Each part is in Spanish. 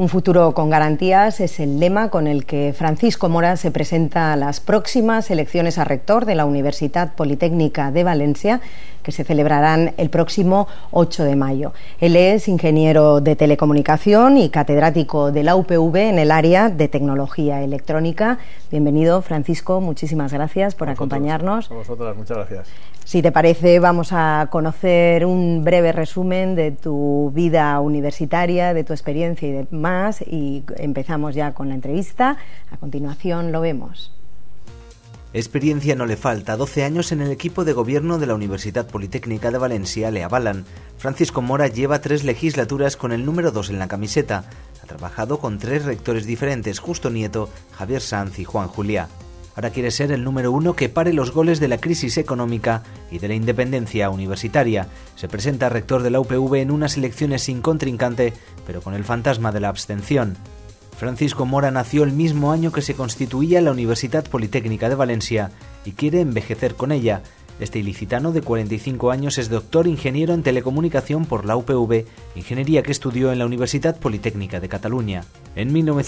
Un futuro con garantías es el lema con el que Francisco Mora se presenta a las próximas elecciones a rector de la Universitat Politécnica de Valencia, que se celebrarán el próximo 8 de mayo. Él es ingeniero de telecomunicación y catedrático de la UPV en el área de tecnología electrónica. Bienvenido, Francisco, muchísimas gracias por acompañarnos. A vosotras, muchas gracias. Si te parece, vamos a conocer un breve resumen de tu vida universitaria, de tu experiencia y demás, y empezamos ya con la entrevista. A continuación lo vemos. Experiencia no le falta. 12 años en el equipo de gobierno de la Universitat Politécnica de Valencia le avalan. Francisco Mora lleva 3 legislaturas con el número 2 en la camiseta. Ha trabajado con 3 rectores diferentes, Justo Nieto, Javier Sanz y Juan Juliá. Ahora quiere ser el número 1 que pare los goles de la crisis económica y de la independencia universitaria. Se presenta rector de la UPV en unas elecciones sin contrincante, pero con el fantasma de la abstención. Francisco Mora nació el mismo año que se constituía la Universitat Politécnica de Valencia y quiere envejecer con ella. Este ilicitano de 45 años es doctor ingeniero en telecomunicación por la UPV, ingeniería que estudió en la Universitat Politécnica de Cataluña. En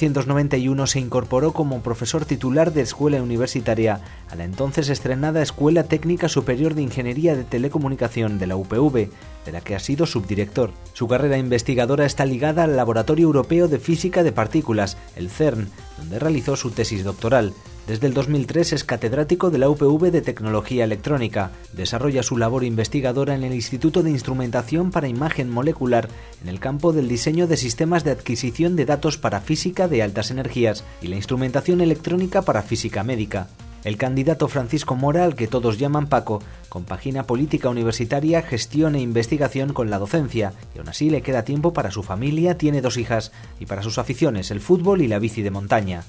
1991 se incorporó como profesor titular de escuela universitaria a la entonces estrenada Escuela Técnica Superior de Ingeniería de Telecomunicación de la UPV, de la que ha sido subdirector. Su carrera investigadora está ligada al Laboratorio Europeo de Física de Partículas, el CERN, donde realizó su tesis doctoral. Desde el 2003 es catedrático de la UPV de Tecnología Electrónica. Desarrolla su labor investigadora en el Instituto de Instrumentación para Imagen Molecular en el campo del diseño de sistemas de adquisición de datos para física de altas energías y la instrumentación electrónica para física médica. El candidato Francisco Mora, al que todos llaman Paco, compagina política universitaria, gestión e investigación con la docencia, y aún así le queda tiempo para su familia, tiene 2 hijas, y para sus aficiones, el fútbol y la bici de montaña.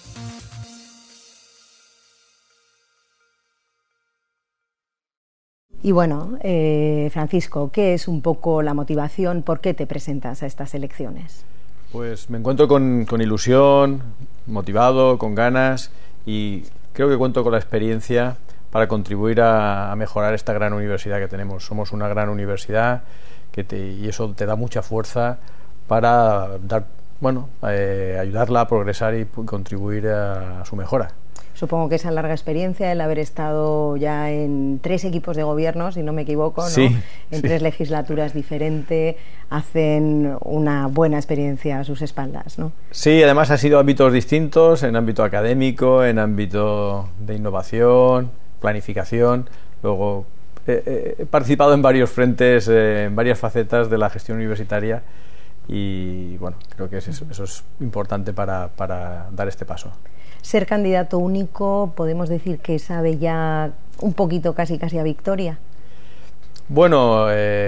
Y bueno, Francisco, ¿qué es un poco la motivación? ¿Por qué te presentas a estas elecciones? Pues me encuentro con ilusión, motivado, con ganas, y creo que cuento con la experiencia para contribuir a mejorar esta gran universidad que tenemos. Somos una gran universidad y eso te da mucha fuerza para ayudarla a progresar y contribuir a su mejora. Supongo que esa larga experiencia, el haber estado ya en 3 equipos de gobierno, si no me equivoco, ¿no? Sí, en 3 legislaturas diferentes, hacen una buena experiencia a sus espaldas, ¿no? Sí, además ha sido ámbitos distintos, en ámbito académico, en ámbito de innovación, planificación. Luego he participado en varios frentes, en varias facetas de la gestión universitaria, y bueno, creo que eso es importante para dar este paso. Ser candidato único, ¿podemos decir que sabe ya un poquito casi a victoria? Bueno,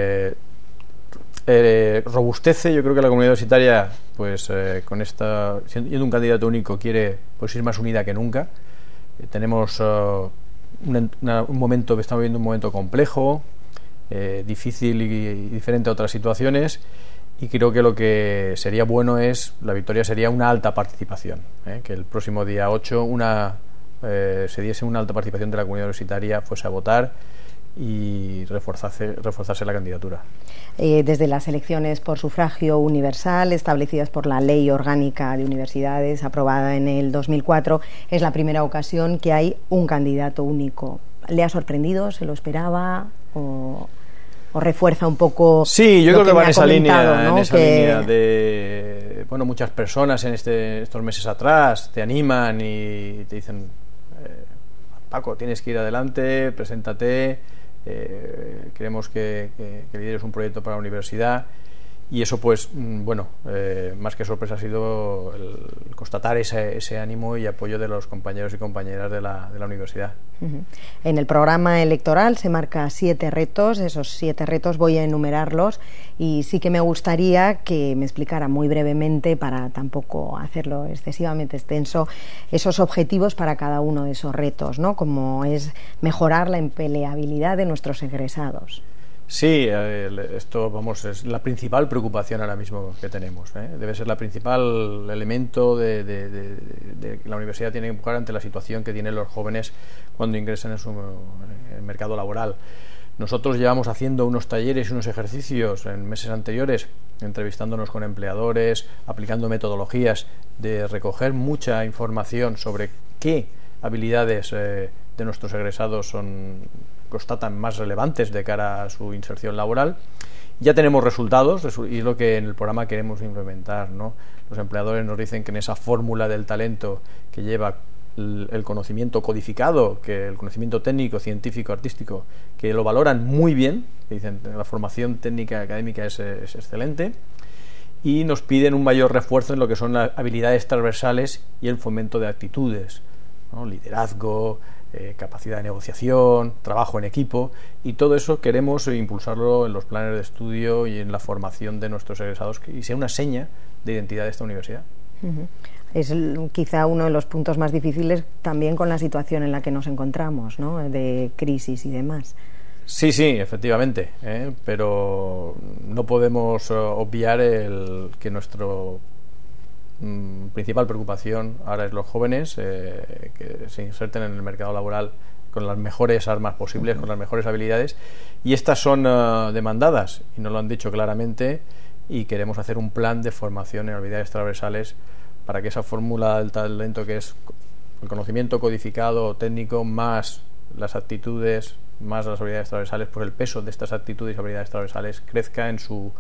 robustece. Yo creo que la comunidad universitaria, pues siendo un candidato único, quiere pues ir más unida que nunca. Tenemos un momento, estamos viviendo un momento complejo, difícil y diferente a otras situaciones. Y creo que lo que sería bueno la victoria sería una alta participación, que el próximo día 8 se diese una alta participación de la comunidad universitaria, fuese a votar y reforzarse la candidatura. Desde las elecciones por sufragio universal establecidas por la Ley Orgánica de Universidades, aprobada en el 2004, es la primera ocasión que hay un candidato único. ¿Le ha sorprendido? ¿Se lo esperaba? ¿O refuerza un poco? Sí, yo creo que va en esa línea, ¿no? Línea de muchas personas en estos meses atrás te animan y te dicen Paco, tienes que ir adelante, preséntate, queremos que lideres un proyecto para la universidad. Y eso, pues, más que sorpresa ha sido el constatar ese ánimo y apoyo de los compañeros y compañeras de la universidad. Uh-huh. En el programa electoral se marca 7 retos. Esos 7 retos voy a enumerarlos, y sí que me gustaría que me explicara muy brevemente, para tampoco hacerlo excesivamente extenso, esos objetivos para cada uno de esos retos, ¿no? Como es mejorar la empleabilidad de nuestros egresados. Sí, esto es la principal preocupación ahora mismo que tenemos, ¿eh? Debe ser la principal elemento de que la universidad tiene que empujar ante la situación que tienen los jóvenes cuando ingresan en el mercado laboral. Nosotros llevamos haciendo unos talleres y unos ejercicios en meses anteriores, entrevistándonos con empleadores, aplicando metodologías de recoger mucha información sobre qué habilidades de nuestros egresados constatan más relevantes de cara a su inserción laboral. Ya tenemos resultados y es lo que en el programa queremos implementar, ¿no? Los empleadores nos dicen que en esa fórmula del talento que lleva el conocimiento codificado, que el conocimiento técnico, científico, artístico, que lo valoran muy bien, que dicen que la formación técnica académica es excelente, y nos piden un mayor refuerzo en lo que son las habilidades transversales y el fomento de actitudes, ¿no? Liderazgo, capacidad de negociación, trabajo en equipo, y todo eso queremos impulsarlo en los planes de estudio y en la formación de nuestros egresados, y sea una seña de identidad de esta universidad. Uh-huh. Es quizá uno de los puntos más difíciles también con la situación en la que nos encontramos, ¿no? De crisis y demás. Sí, efectivamente, pero no podemos obviar que nuestro principal preocupación ahora es los jóvenes que se inserten en el mercado laboral con las mejores armas posibles, con las mejores habilidades, y estas son demandadas, y nos lo han dicho claramente, y queremos hacer un plan de formación en habilidades transversales para que esa fórmula del talento, que es el conocimiento codificado técnico más las actitudes más las habilidades transversales, pues el peso de estas actitudes y habilidades transversales crezca en su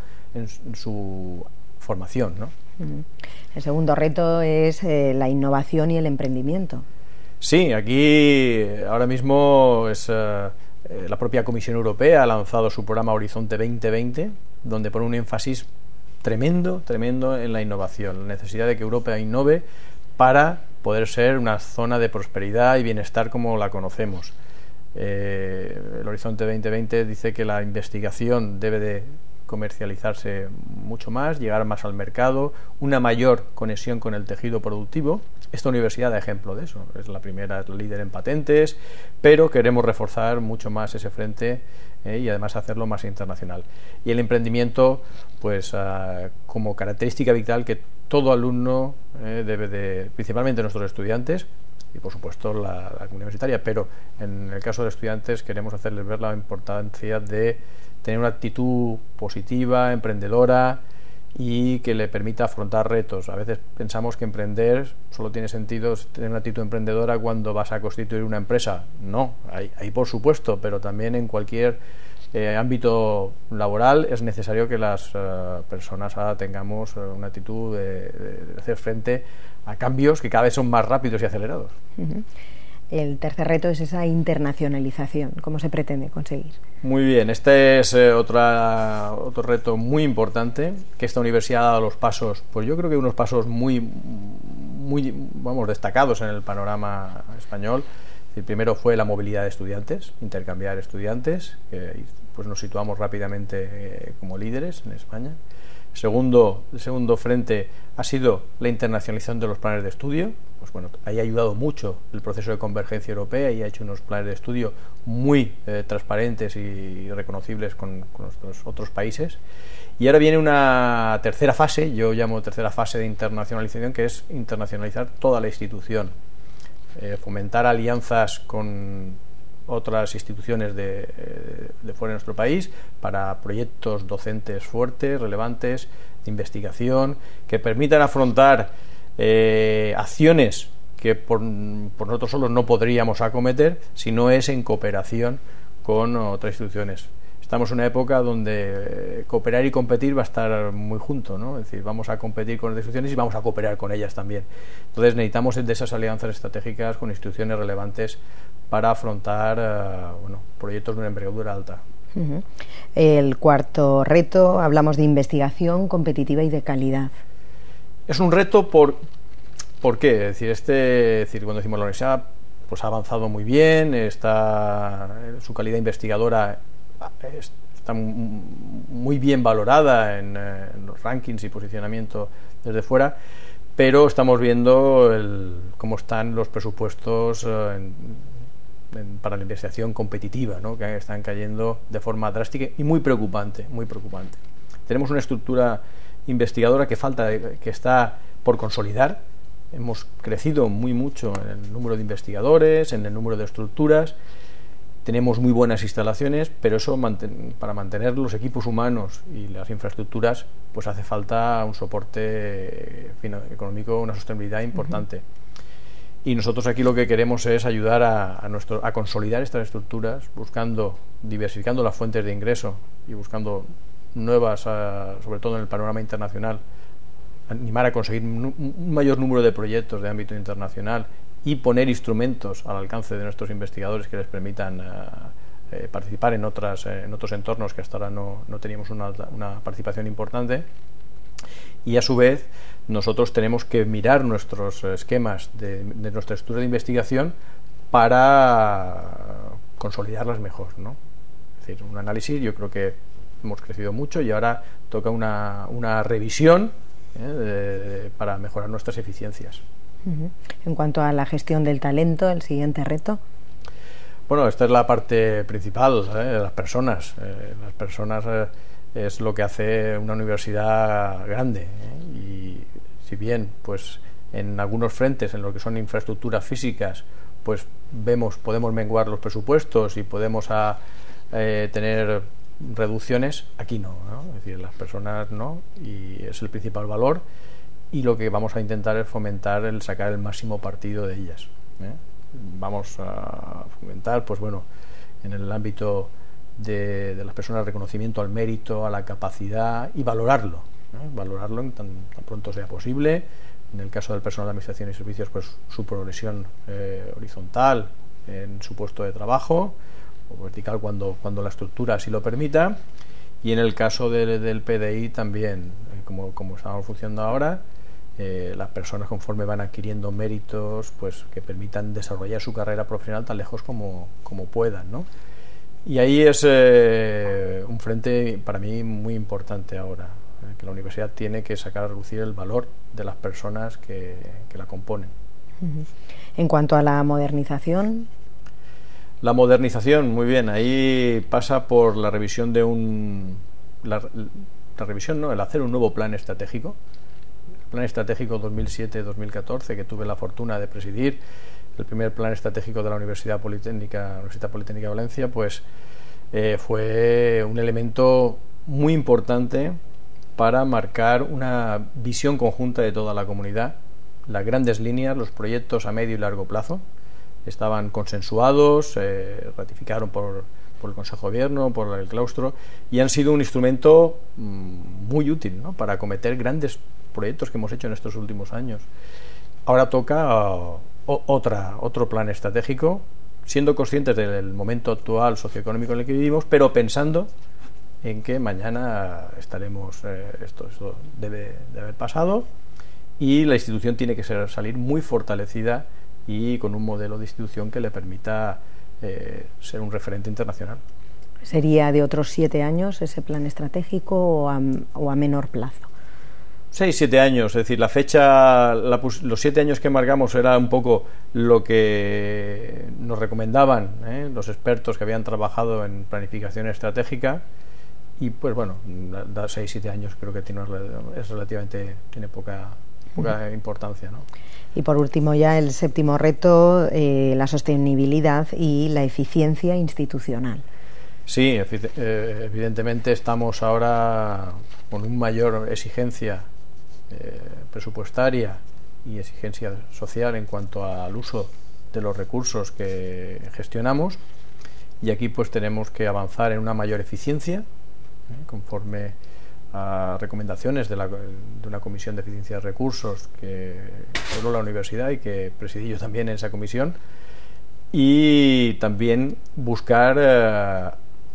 formación, ¿no? El segundo reto es la innovación y el emprendimiento. Sí, aquí ahora mismo es la propia Comisión Europea ha lanzado su programa Horizonte 2020, donde pone un énfasis tremendo en la innovación, la necesidad de que Europa innove para poder ser una zona de prosperidad y bienestar como la conocemos. El Horizonte 2020 dice que la investigación debe de comercializarse mucho más, llegar más al mercado, una mayor conexión con el tejido productivo. Esta universidad da ejemplo de eso, es la primera, es la líder en patentes, pero queremos reforzar mucho más ese frente y además hacerlo más internacional. Y el emprendimiento, pues como característica vital que todo alumno debe de, principalmente nuestros estudiantes y por supuesto la comunidad universitaria, pero en el caso de estudiantes queremos hacerles ver la importancia de tener una actitud positiva, emprendedora y que le permita afrontar retos. A veces pensamos que emprender solo tiene sentido tener una actitud emprendedora cuando vas a constituir una empresa. No, hay por supuesto, pero también en cualquier ámbito laboral es necesario que las personas tengamos una actitud de hacer frente a cambios que cada vez son más rápidos y acelerados. Uh-huh. El tercer reto es esa internacionalización. ¿Cómo se pretende conseguir? Muy bien, este es otro reto muy importante, que esta universidad ha dado los pasos, pues yo creo que unos pasos muy destacados en el panorama español. El primero fue la movilidad de estudiantes, intercambiar estudiantes, pues nos situamos rápidamente como líderes en España. El segundo frente ha sido la internacionalización de los planes de estudio. Pues bueno, ahí ha ayudado mucho el proceso de convergencia europea y ha hecho unos planes de estudio muy transparentes y reconocibles con nuestros otros países. Y ahora viene una tercera fase, yo llamo tercera fase de internacionalización, que es internacionalizar toda la institución, fomentar alianzas con otras instituciones de fuera de nuestro país para proyectos docentes fuertes, relevantes, de investigación, que permitan afrontar acciones que por nosotros solos no podríamos acometer si no es en cooperación con otras instituciones. Estamos en una época donde cooperar y competir va a estar muy junto, ¿no? Es decir, vamos a competir con otras instituciones y vamos a cooperar con ellas también. Entonces necesitamos de esas alianzas estratégicas con instituciones relevantes para afrontar proyectos de una envergadura alta. Uh-huh. El cuarto reto, hablamos de investigación competitiva y de calidad. Es un reto ¿por qué? Es decir, cuando decimos la universidad pues ha avanzado muy bien, su calidad investigadora está muy bien valorada en los rankings y posicionamiento desde fuera, pero estamos viendo cómo están los presupuestos para la investigación competitiva, ¿no? Que están cayendo de forma drástica y muy preocupante. Tenemos una estructura investigadora que está por consolidar. Hemos crecido mucho en el número de investigadores, en el número de estructuras, tenemos muy buenas instalaciones, pero eso para mantener los equipos humanos y las infraestructuras pues hace falta un soporte económico, una sostenibilidad importante. Y nosotros aquí lo que queremos es ayudar a consolidar estas estructuras, diversificando las fuentes de ingreso y buscando nuevas, sobre todo en el panorama internacional, animar a conseguir un mayor número de proyectos de ámbito internacional y poner instrumentos al alcance de nuestros investigadores que les permitan participar en otros entornos que hasta ahora no teníamos una participación importante. Y a su vez nosotros tenemos que mirar nuestros esquemas de nuestra estructura de investigación para consolidarlas mejor, ¿no? Es decir, un análisis, yo creo que hemos crecido mucho y ahora toca una revisión para mejorar nuestras eficiencias. En cuanto a la gestión del talento, el siguiente reto. Bueno, esta es la parte principal, las personas. Las personas es lo que hace una universidad grande, y si bien pues en algunos frentes, en lo que son infraestructuras físicas, pues podemos menguar los presupuestos y podemos tener reducciones, aquí no, es decir, las personas no, y es el principal valor, y lo que vamos a intentar es fomentar el sacar el máximo partido de ellas. Vamos a fomentar, pues bueno, en el ámbito de las personas, reconocimiento al mérito, a la capacidad, y valorarlo en tan pronto sea posible. En el caso del personal de administración y servicios, pues su progresión horizontal en su puesto de trabajo, o vertical cuando la estructura así lo permita, y en el caso del PDI también, como estamos funcionando ahora, las personas, conforme van adquiriendo méritos, pues que permitan desarrollar su carrera profesional tan lejos como puedan, ¿no? Y ahí es un frente para mí muy importante ahora, que la universidad tiene que sacar a relucir el valor de las personas que la componen. En cuanto a la modernización. La modernización, muy bien, ahí pasa por la revisión el hacer un nuevo plan estratégico. El plan estratégico 2007-2014, que tuve la fortuna de presidir, el primer plan estratégico de la Universidad Politécnica de Valencia, pues fue un elemento muy importante para marcar una visión conjunta de toda la comunidad. Las grandes líneas, los proyectos a medio y largo plazo estaban consensuados, ratificaron por el Consejo de Gobierno, por el claustro, y han sido un instrumento muy útil, ¿no?, para acometer grandes proyectos que hemos hecho en estos últimos años. Ahora toca otro plan estratégico, siendo conscientes del momento actual socioeconómico en el que vivimos, pero pensando en que mañana estaremos, esto debe de haber pasado, y la institución tiene que salir muy fortalecida y con un modelo de institución que le permita ser un referente internacional. ¿Sería de otros 7 años ese plan estratégico o a menor plazo? 6-7 años, es decir, la fecha, los 7 años que marcamos era un poco lo que nos recomendaban los expertos que habían trabajado en planificación estratégica, y pues bueno, 6-7 años creo que tiene poca importancia, ¿no? Y por último, ya el séptimo reto, la sostenibilidad y la eficiencia institucional. Sí, evidentemente estamos ahora con una mayor exigencia presupuestaria y exigencia social en cuanto al uso de los recursos que gestionamos, y aquí pues tenemos que avanzar en una mayor eficiencia conforme a recomendaciones de una comisión de eficiencia de recursos que formó la universidad y que presidí yo también en esa comisión, y también buscar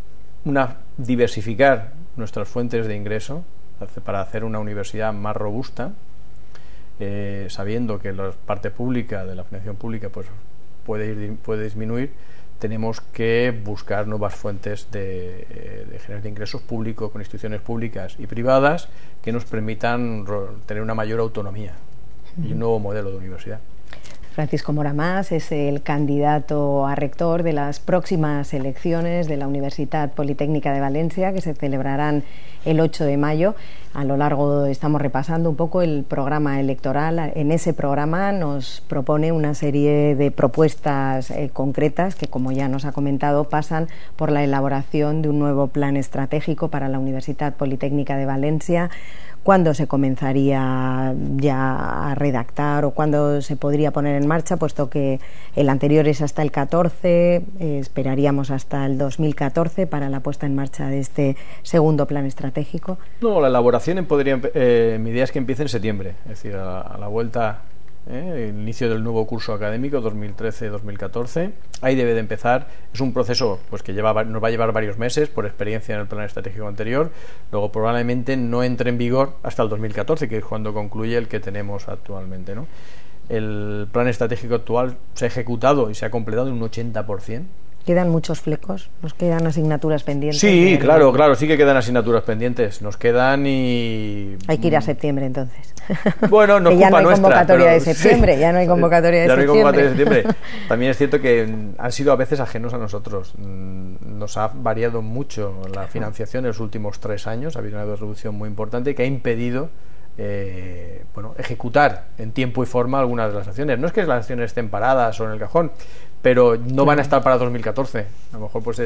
diversificar nuestras fuentes de ingreso para hacer una universidad más robusta, sabiendo que la parte pública de la financiación pública pues puede disminuir. Tenemos que buscar nuevas fuentes de generación de ingresos públicos con instituciones públicas y privadas que nos permitan tener una mayor autonomía y un nuevo modelo de universidad. Francisco Mora Mas es el candidato a rector de las próximas elecciones de la Universitat Politécnica de Valencia, que se celebrarán el 8 de mayo. A lo largo estamos repasando un poco el programa electoral. En ese programa nos propone una serie de propuestas concretas que, como ya nos ha comentado, pasan por la elaboración de un nuevo plan estratégico para la Universitat Politécnica de Valencia. ¿Cuándo se comenzaría ya a redactar o cuándo se podría poner en marcha? Puesto que el anterior es hasta el 14, esperaríamos hasta el 2014 para la puesta en marcha de este segundo plan estratégico. No, la elaboración mi idea es que empiece en septiembre, es decir, a la vuelta, el inicio del nuevo curso académico 2013-2014. Ahí debe de empezar. Es un proceso pues que nos va a llevar varios meses por experiencia en el plan estratégico anterior. Luego probablemente no entre en vigor hasta el 2014, que es cuando concluye el que tenemos actualmente, ¿no? El plan estratégico actual se ha ejecutado y se ha completado en un 80%. ¿Quedan muchos flecos? ¿Nos quedan asignaturas pendientes? Sí, claro, sí que quedan asignaturas pendientes. Nos quedan y... Hay que ir a septiembre, entonces. Bueno, no es culpa nuestra, convocatoria de septiembre, sí, ya no hay convocatoria de septiembre. Ya no hay convocatoria de septiembre. También es cierto que han sido a veces ajenos a nosotros. Nos ha variado mucho la financiación en los últimos 3 años. Ha habido una reducción muy importante que ha impedido ejecutar en tiempo y forma algunas de las acciones. No es que las acciones estén paradas o en el cajón, pero no van a estar para 2014. A lo mejor pues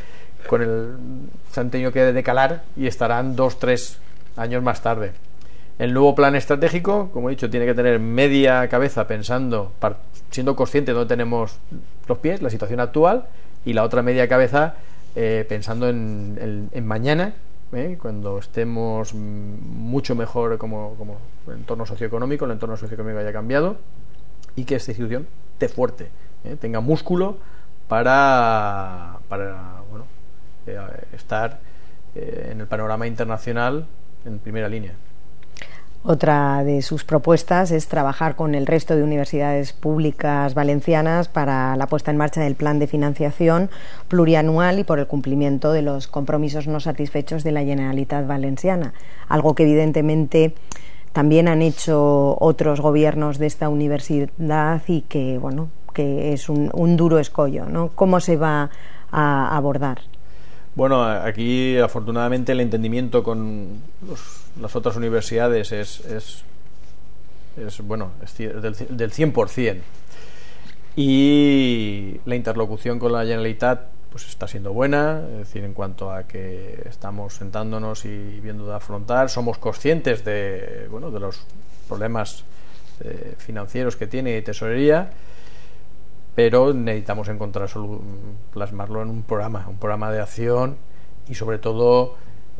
se han tenido que decalar y estarán 2-3 años más tarde. El nuevo plan estratégico, como he dicho, tiene que tener media cabeza pensando, siendo consciente de dónde tenemos los pies, la situación actual, y la otra media cabeza pensando en mañana, cuando estemos mucho mejor como el entorno socioeconómico haya cambiado y que esta institución esté fuerte, tenga músculo para estar en el panorama internacional en primera línea. Otra de sus propuestas es trabajar con el resto de universidades públicas valencianas para la puesta en marcha del plan de financiación plurianual y por el cumplimiento de los compromisos no satisfechos de la Generalitat Valenciana, algo que evidentemente también han hecho otros gobiernos de esta universidad y que es un duro escollo, ¿no? ¿Cómo se va a abordar? Bueno, aquí afortunadamente el entendimiento con las otras universidades es del 100%, y la interlocución con la Generalitat pues está siendo buena, es decir, en cuanto a que estamos sentándonos y viendo de afrontar. Somos conscientes de los problemas financieros que tiene y tesorería, pero necesitamos plasmarlo en un programa de acción, y sobre todo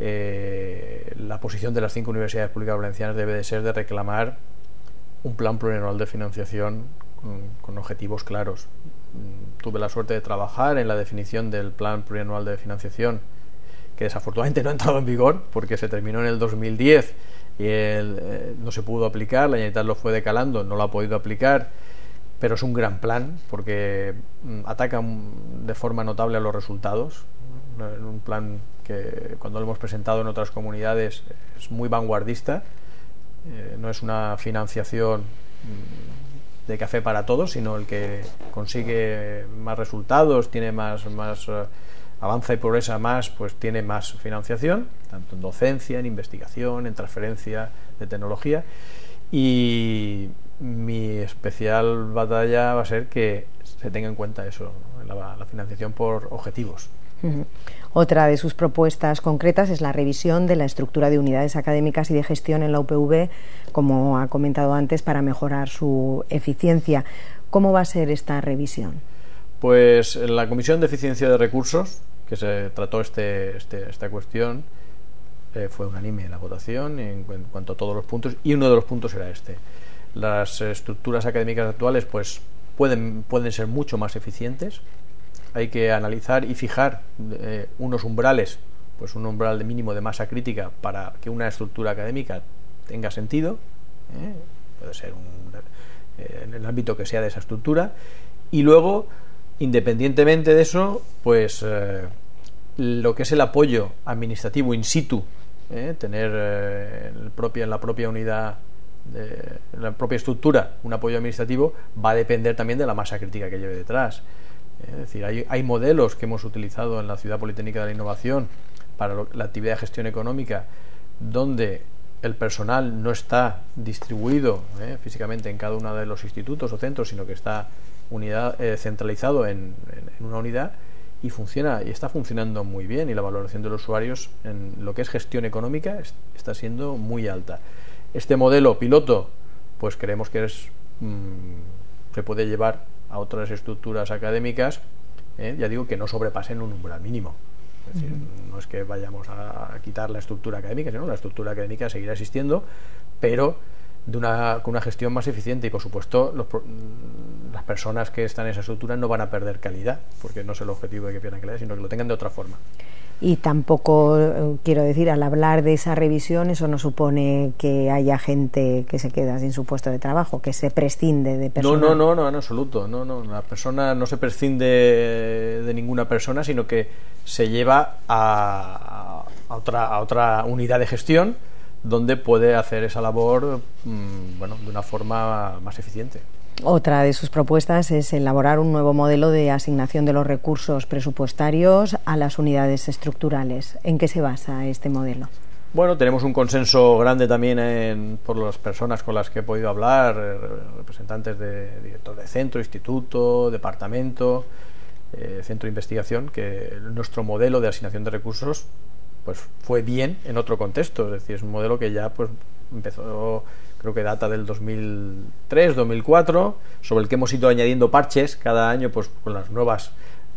la posición de las 5 universidades públicas valencianas debe de ser de reclamar un plan plurianual de financiación con objetivos claros. Tuve la suerte de trabajar en la definición del plan plurianual de financiación, que desafortunadamente no ha entrado en vigor porque se terminó en el 2010 y no se pudo aplicar. La Generalitat lo fue decalando, no lo ha podido aplicar, pero es un gran plan porque ataca de forma notable a los resultados. Un plan que cuando lo hemos presentado en otras comunidades es muy vanguardista, no es una financiación de café para todos, sino el que consigue más resultados, tiene más avanza y progresa más, pues tiene más financiación, tanto en docencia, en investigación, en transferencia de tecnología. Y mi especial batalla va a ser que se tenga en cuenta eso, la financiación por objetivos. Otra de sus propuestas concretas es la revisión de la estructura de unidades académicas y de gestión en la UPV, como ha comentado antes, para mejorar su eficiencia. ¿Cómo va a ser esta revisión? Pues en la Comisión de Eficiencia de Recursos, que se trató esta cuestión, fue unánime la votación en cuanto a todos los puntos, y uno de los puntos era este. Las estructuras académicas actuales pues pueden ser mucho más eficientes. Hay que analizar y fijar unos umbrales, pues un umbral de mínimo de masa crítica para que una estructura académica tenga sentido, puede ser en el ámbito que sea de esa estructura, y luego, independientemente de eso, pues lo que es el apoyo administrativo in situ, tener en la propia unidad la propia estructura, un apoyo administrativo, va a depender también de la masa crítica que lleve detrás. Es decir, hay modelos que hemos utilizado en la Ciudad Politécnica de la Innovación para la actividad de gestión económica, donde el personal no está distribuido físicamente en cada uno de los institutos o centros, sino que está centralizado en una unidad, y funciona y está funcionando muy bien, y la valoración de los usuarios en lo que es gestión económica está siendo muy alta. Este modelo piloto, pues creemos que se puede llevar a otras estructuras académicas, ya digo, que no sobrepasen un umbral mínimo. Es decir, no es que vayamos a quitar la estructura académica, sino la estructura académica seguirá existiendo, pero con una gestión más eficiente, y por supuesto las personas que están en esa estructura no van a perder calidad, porque no es el objetivo de que pierdan calidad, sino que lo tengan de otra forma. Y tampoco, quiero decir, al hablar de esa revisión, eso no supone que haya gente que se queda sin su puesto de trabajo, que se prescinde de personas. No, en absoluto. No, la persona no se prescinde de ninguna persona, sino que se lleva a otra unidad de gestión, donde puede hacer esa labor de una forma más eficiente. Otra de sus propuestas es elaborar un nuevo modelo de asignación de los recursos presupuestarios a las unidades estructurales. ¿En qué se basa este modelo? Bueno, tenemos un consenso grande también por las personas con las que he podido hablar, representantes de director de centro, instituto, departamento, centro de investigación, que nuestro modelo de asignación de recursos pues fue bien en otro contexto. Es decir, es un modelo que ya pues empezó, creo que data del 2003, 2004, sobre el que hemos ido añadiendo parches cada año, pues con las nuevas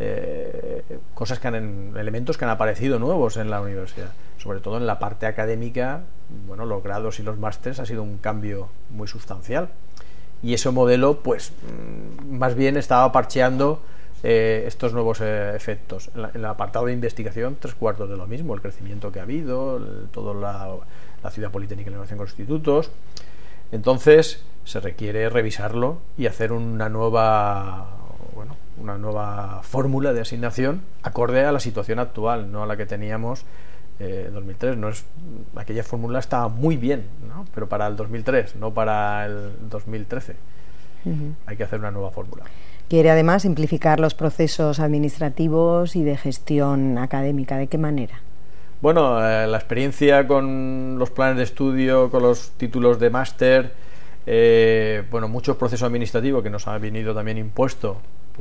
cosas elementos que han aparecido nuevos en la universidad, sobre todo en la parte académica. Bueno, los grados y los másteres ha sido un cambio muy sustancial, y ese modelo pues más bien estaba parcheando estos nuevos efectos. En el apartado de investigación, 3/4 de lo mismo, el crecimiento que ha habido, toda la Ciudad Politécnica de la Innovación con los institutos. Entonces se requiere revisarlo y hacer una nueva fórmula de asignación acorde a la situación actual, no a la que teníamos en 2003. Aquella fórmula estaba muy bien, ¿no? Pero para el 2003, no para el 2013. Hay que hacer una nueva fórmula. Quiere además simplificar los procesos administrativos y de gestión académica. ¿De qué manera? Bueno, la experiencia con los planes de estudio, con los títulos de máster, muchos procesos administrativos que nos ha venido también impuesto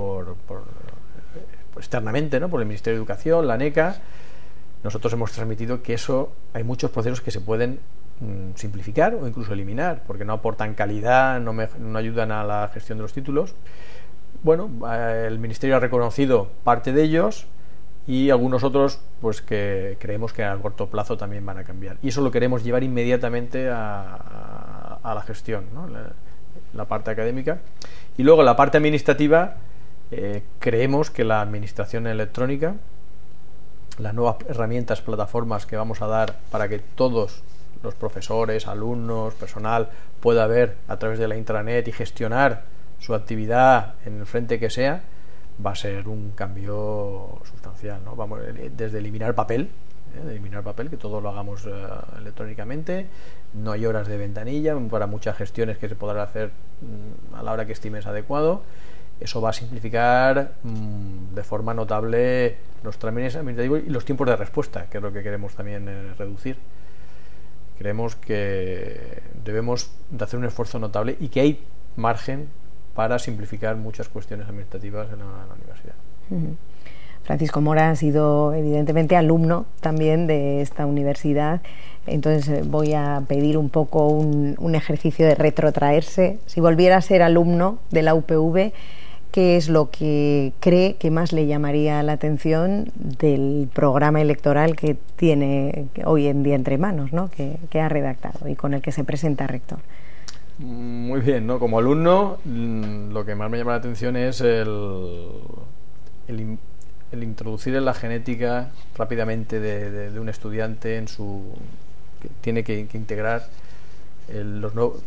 externamente, ¿no? Por el Ministerio de Educación, la ANECA. Nosotros hemos transmitido que hay muchos procesos que se pueden simplificar o incluso eliminar, porque no aportan calidad, no ayudan a la gestión de los títulos. Bueno, el Ministerio ha reconocido parte de ellos, y algunos otros pues que creemos que a corto plazo también van a cambiar, y eso lo queremos llevar inmediatamente a la gestión, ¿no? La parte académica. Y luego la parte administrativa, creemos que la administración electrónica, las nuevas herramientas, plataformas que vamos a dar para que todos los profesores, alumnos, personal pueda ver a través de la intranet y gestionar su actividad en el frente que sea, va a ser un cambio sustancial, ¿no? Vamos desde eliminar papel, que todo lo hagamos electrónicamente. No hay horas de ventanilla para muchas gestiones que se podrán hacer a la hora que estimes adecuado. Eso va a simplificar de forma notable los trámites administrativos y los tiempos de respuesta, que es lo que queremos también reducir. Creemos que debemos de hacer un esfuerzo notable y que hay margen para simplificar muchas cuestiones administrativas en la universidad. Francisco Mora ha sido evidentemente alumno también de esta universidad, entonces voy a pedir un poco un ejercicio de retrotraerse. Si volviera a ser alumno de la UPV, ¿qué es lo que cree que más le llamaría la atención del programa electoral que tiene hoy en día entre manos, ¿no? que ha redactado y con el que se presenta rector? Muy bien, ¿no? Como alumno, lo que más me llama la atención es el introducir en la genética rápidamente de un estudiante que tiene que integrar el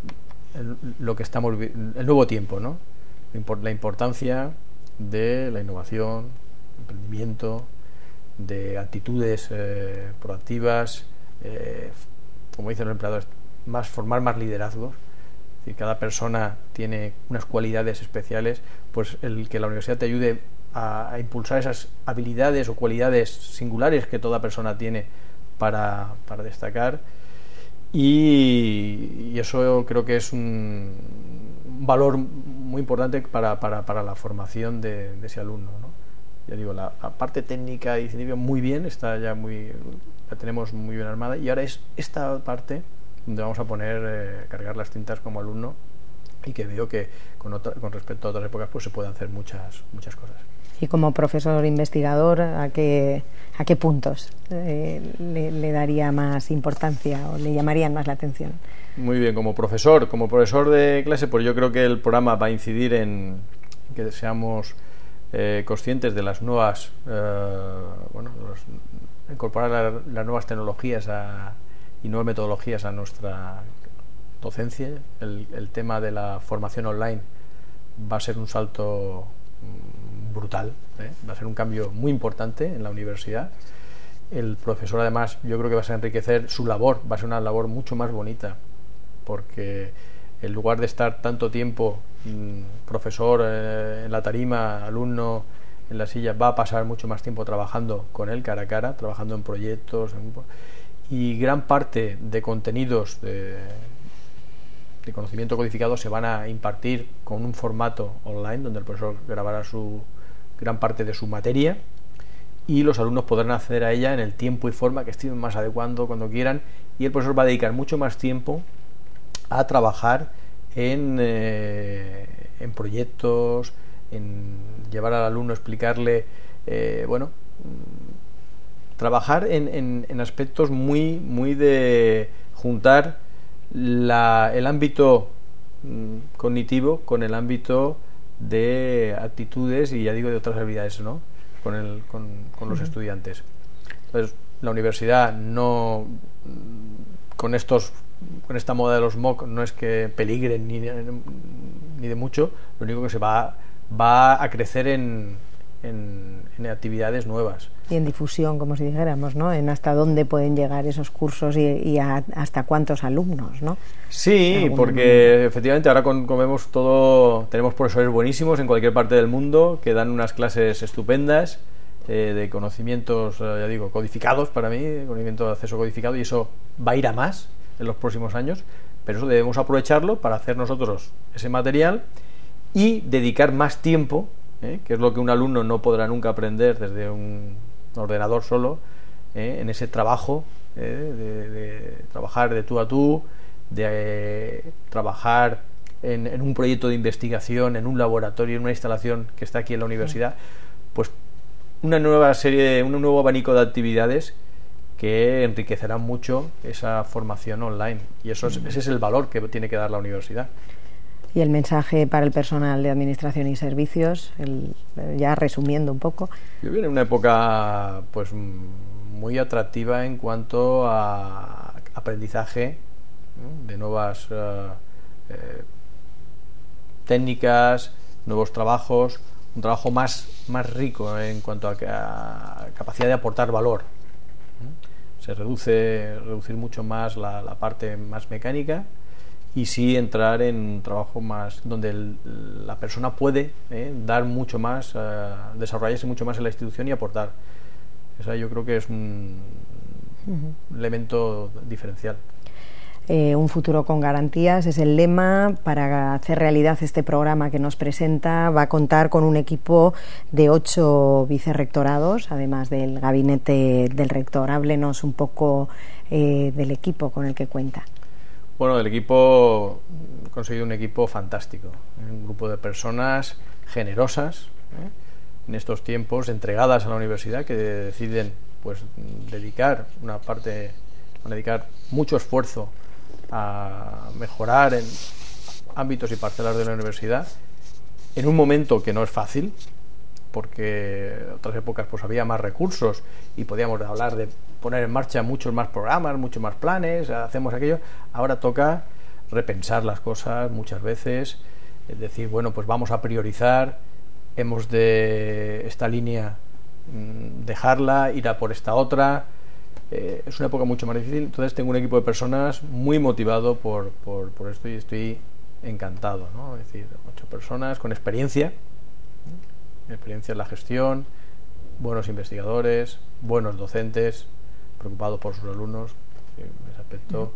nuevo tiempo, ¿no? La importancia de la innovación, emprendimiento, de actitudes proactivas, como dicen los empleadores, formar más liderazgos. decir, cada persona tiene unas cualidades especiales, pues el que la universidad te ayude a impulsar esas habilidades o cualidades singulares que toda persona tiene para destacar, y eso creo que es un valor muy importante para la formación de ese alumno, ¿no? Ya digo, la parte técnica y científica muy bien, la tenemos muy bien armada, y ahora es esta parte donde vamos a cargar las tintas como alumno, y que veo que con respecto a otras épocas pues se pueden hacer muchas cosas. Y como profesor investigador, ¿a qué puntos le daría más importancia o le llamarían más la atención? Muy bien, como profesor de clase, pues yo creo que el programa va a incidir en que seamos conscientes de las nuevas, incorporar las nuevas tecnologías y nuevas metodologías a nuestra docencia. El tema de la formación online va a ser un salto brutal, va a ser un cambio muy importante en la universidad. El profesor, además, yo creo que va a enriquecer su labor, va a ser una labor mucho más bonita, porque en lugar de estar tanto tiempo profesor en la tarima, alumno en la silla, va a pasar mucho más tiempo trabajando con él cara a cara, trabajando en proyectos, y gran parte de contenidos de conocimiento codificado se van a impartir con un formato online, donde el profesor grabará gran parte de su materia, y los alumnos podrán acceder a ella en el tiempo y forma que estimen más adecuado, cuando quieran, y el profesor va a dedicar mucho más tiempo a trabajar en proyectos, en llevar al alumno, explicarle, trabajar en aspectos muy de juntar el ámbito cognitivo con el ámbito de actitudes y, ya digo, de otras habilidades, ¿no? con los estudiantes. Entonces, la universidad con esta moda de los MOOC no es que peligren ni de mucho. Lo único que se va a crecer en actividades nuevas y en difusión, como si dijéramos, ¿no? En hasta dónde pueden llegar esos cursos y hasta cuántos alumnos, ¿no? Sí, porque efectivamente ahora como vemos todo, tenemos profesores buenísimos en cualquier parte del mundo que dan unas clases estupendas de conocimientos, ya digo, codificados para mí, conocimiento de acceso codificado, y eso va a ir a más en los próximos años, pero eso debemos aprovecharlo para hacer nosotros ese material y dedicar más tiempo, que es lo que un alumno no podrá nunca aprender desde un ordenador solo, en ese trabajo, de trabajar de tú a tú, de trabajar en un proyecto de investigación, en un laboratorio, en una instalación que está aquí en la universidad, pues un nuevo abanico de actividades que enriquecerán mucho esa formación online, y ese es el valor que tiene que dar la universidad. Y el mensaje para el personal de administración y servicios, ya resumiendo un poco. Yo viene una época pues muy atractiva en cuanto a aprendizaje, ¿no? De nuevas técnicas, nuevos trabajos, un trabajo más rico en cuanto a capacidad de aportar valor. Se reducir mucho más la parte más mecánica, y sí entrar en un trabajo más donde la persona puede dar mucho más, desarrollarse mucho más en la institución y aportar. Eso yo creo que es un elemento diferencial. Un futuro con garantías es el lema. Para hacer realidad este programa que nos presenta, va a contar con un equipo de 8 vicerrectorados, además del gabinete del rector. Háblenos un poco del equipo con el que cuenta. Bueno, el equipo, he conseguido un equipo fantástico, un grupo de personas generosas, en estos tiempos, entregadas a la universidad, que deciden pues dedicar mucho esfuerzo a mejorar en ámbitos y parcelas de la universidad, en un momento que no es fácil, porque en otras épocas pues había más recursos y podíamos hablar de poner en marcha muchos más programas, muchos más planes, hacemos aquello. Ahora toca repensar las cosas muchas veces, es decir, bueno, pues vamos a priorizar, hemos de esta línea dejarla, ir a por esta otra. Es una época mucho más difícil. Entonces tengo un equipo de personas muy motivado por esto, y estoy encantado, ¿no? Es decir, 8 personas con experiencia en la gestión, buenos investigadores, buenos docentes, preocupados por sus alumnos. En ese aspecto,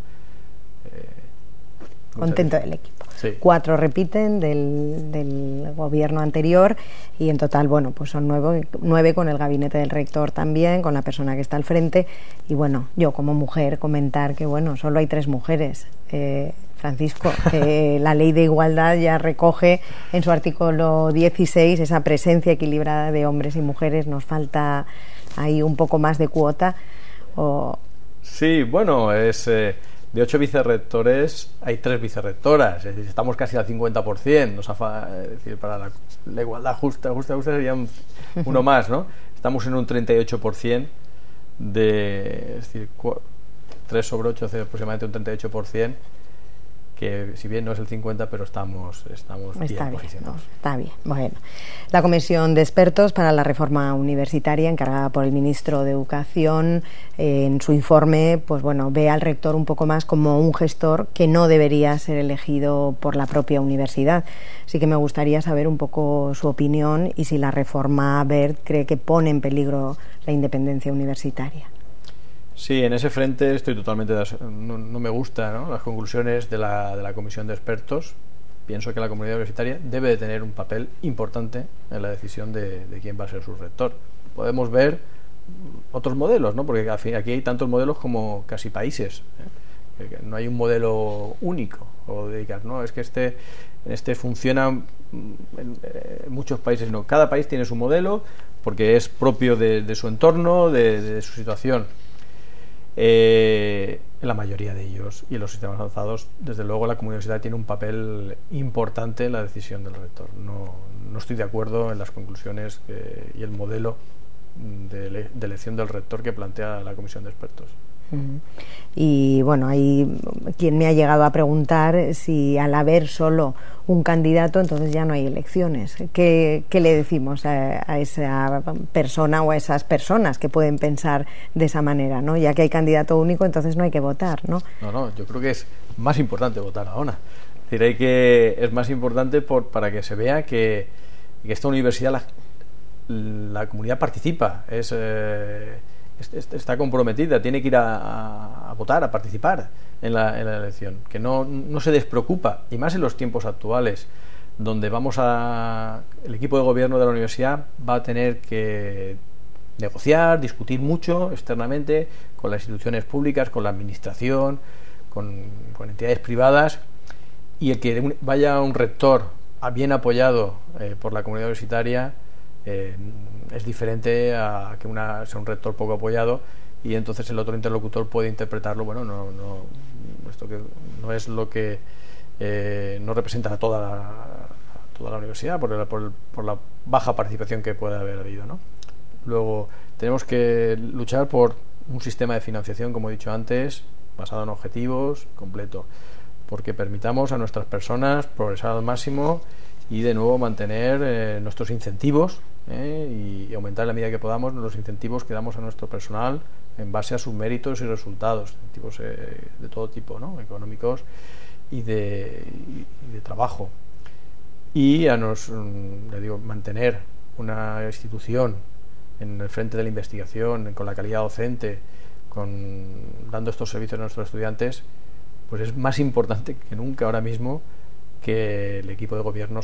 contento del equipo. Sí. 4 repiten del gobierno anterior y en total, bueno, pues son 9 con el gabinete del rector también, con la persona que está al frente. Y bueno, yo como mujer comentar que bueno, solo hay 3 mujeres. Francisco, la ley de igualdad ya recoge en su artículo 16 esa presencia equilibrada de hombres y mujeres. Nos falta ahí un poco más de cuota. Sí, bueno, es de 8 vicerrectores hay 3 vicerrectoras, es decir, estamos casi al 50%. Es decir, para la igualdad justa sería uno más, ¿no? Estamos en un 38% es decir, 3 sobre 8 hace aproximadamente un 38%, que si bien no es el 50, pero estamos bien posicionados. Está bien. Bueno, la Comisión de Expertos para la Reforma Universitaria, encargada por el ministro de Educación, en su informe, pues bueno, ve al rector un poco más como un gestor que no debería ser elegido por la propia universidad. Así que me gustaría saber un poco su opinión y si la reforma Wert cree que pone en peligro la independencia universitaria. Sí, en ese frente estoy totalmente no me gustan, ¿no?, las conclusiones de la Comisión de Expertos. Pienso que la comunidad universitaria debe de tener un papel importante en la decisión de quién va a ser su rector. Podemos ver otros modelos, ¿no?, porque aquí hay tantos modelos como casi países, ¿eh? No hay un modelo único, o dedicar, no, es que este funciona en muchos países, no. Cada país tiene su modelo porque es propio de su entorno, de su situación. En la mayoría de ellos y en los sistemas avanzados, desde luego la comunidad universitaria tiene un papel importante en la decisión del rector. No estoy de acuerdo en las conclusiones y el modelo de elección del rector que plantea la Comisión de Expertos. Y bueno, hay quien me ha llegado a preguntar si al haber solo un candidato entonces ya no hay elecciones. ¿Qué le decimos a esa persona o a esas personas que pueden pensar de esa manera, ¿no? Ya que hay candidato único, entonces no hay que votar, ¿no? No, yo creo que es más importante votar ahora. Es decir, es más importante para que se vea que esta universidad la comunidad participa, está comprometida, tiene que ir a votar, a participar en la elección, que no se despreocupa, y más en los tiempos actuales, donde el equipo de gobierno de la universidad va a tener que negociar, discutir mucho externamente con las instituciones públicas, con la administración, con entidades privadas, y el que vaya un rector bien apoyado por la comunidad universitaria es diferente a que sea un rector poco apoyado, y entonces el otro interlocutor puede interpretarlo, bueno, esto que no es lo que no representa a toda la universidad por la baja participación que puede haber habido, ¿no? Luego tenemos que luchar por un sistema de financiación, como he dicho antes, basado en objetivos, completo, porque permitamos a nuestras personas progresar al máximo y de nuevo mantener nuestros incentivos, y aumentar en la medida que podamos los incentivos que damos a nuestro personal en base a sus méritos y resultados, incentivos de todo tipo, ¿no?, económicos y de trabajo, y mantener una institución en el frente de la investigación, con la calidad docente, dando estos servicios a nuestros estudiantes, pues es más importante que nunca ahora mismo que el equipo de gobierno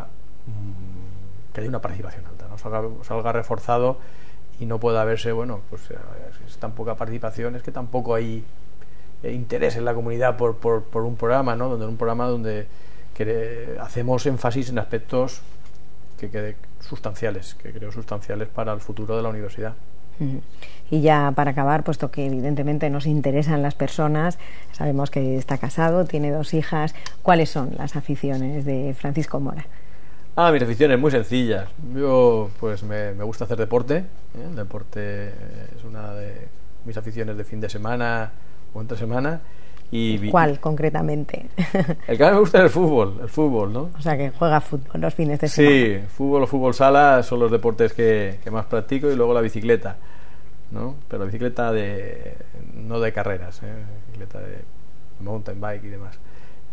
que haya una participación alta, ¿no? Salga reforzado y no pueda verse, bueno, pues es tan poca participación, es que tampoco hay interés en la comunidad por un programa, ¿no? Donde hacemos énfasis en aspectos que creo sustanciales para el futuro de la universidad. Y ya para acabar, puesto que evidentemente nos interesan las personas, sabemos que está casado, tiene 2 hijas. ¿Cuáles son las aficiones de Francisco Mora? Mis aficiones muy sencillas. Yo pues me gusta hacer deporte. El deporte es una de mis aficiones de fin de semana o entre semana. ¿Cuál concretamente? El que más me gusta es el fútbol, ¿no? O sea, que juega fútbol los fines de semana. Sí, fútbol o fútbol sala son los deportes que más practico, y luego la bicicleta, ¿no? Pero bicicleta no de carreras, bicicleta de mountain bike y demás.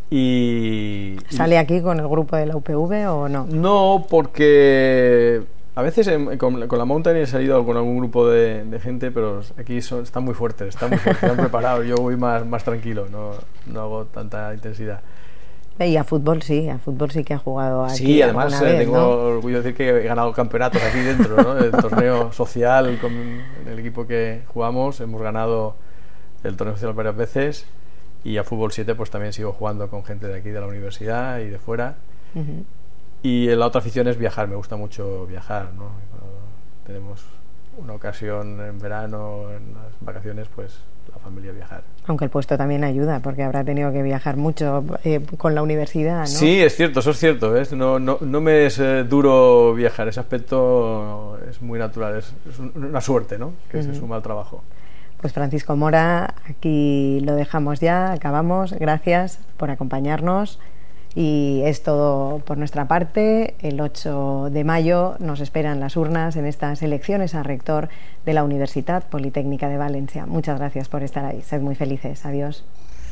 Y ¿Sale aquí con el grupo de la UPV o no? No, porque a veces con la Mountain he salido con algún grupo de gente, pero aquí están muy fuertes, están preparados. Yo voy más tranquilo, no hago tanta intensidad. Y a fútbol sí que ha jugado aquí. Sí, además vez, tengo ¿no? orgullo de decir que he ganado campeonatos aquí dentro, ¿no? El torneo social con el equipo que jugamos, hemos ganado el torneo social varias veces. Y a fútbol 7 pues también sigo jugando con gente de aquí de la universidad y de fuera. Y la otra afición es viajar, me gusta mucho viajar, ¿no? Cuando tenemos una ocasión en verano, en las vacaciones, pues la familia viajar. Aunque el puesto también ayuda, porque habrá tenido que viajar mucho con la universidad, ¿no? Sí, es cierto, eso es cierto, ¿ves? No me es duro viajar, ese aspecto es muy natural, es una suerte, ¿no? Que se suma al trabajo. Pues Francisco Mora, aquí lo dejamos ya, acabamos. Gracias por acompañarnos y es todo por nuestra parte. El 8 de mayo nos esperan las urnas en estas elecciones a rector de la Universitat Politécnica de Valencia. Muchas gracias por estar ahí. Sed muy felices. Adiós.